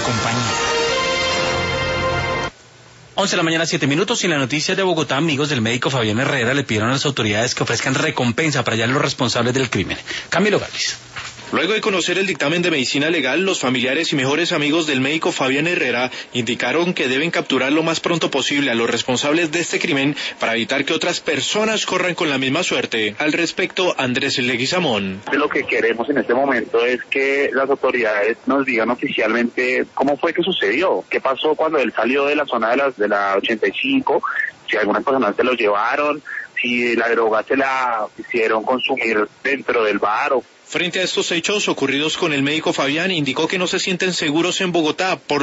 compañía. 11 de la mañana, 7 minutos, y en la noticia de Bogotá, amigos del médico Fabián Herrera le pidieron a las autoridades que ofrezcan recompensa para hallar a los responsables del crimen. Camilo Galvis. Luego de conocer el dictamen de medicina legal, los familiares y mejores amigos del médico Fabián Herrera indicaron que deben capturar lo más pronto posible a los responsables de este crimen para evitar que otras personas corran con la misma suerte. Al respecto, Andrés Leguizamón. Lo que queremos en este momento es que las autoridades nos digan oficialmente cómo fue que sucedió, qué pasó cuando él salió de la zona de la 85, si algunas personas se lo llevaron, si la droga se la hicieron consumir dentro del bar o... Frente a estos hechos ocurridos con el médico Fabián, indicó que no se sienten seguros en Bogotá por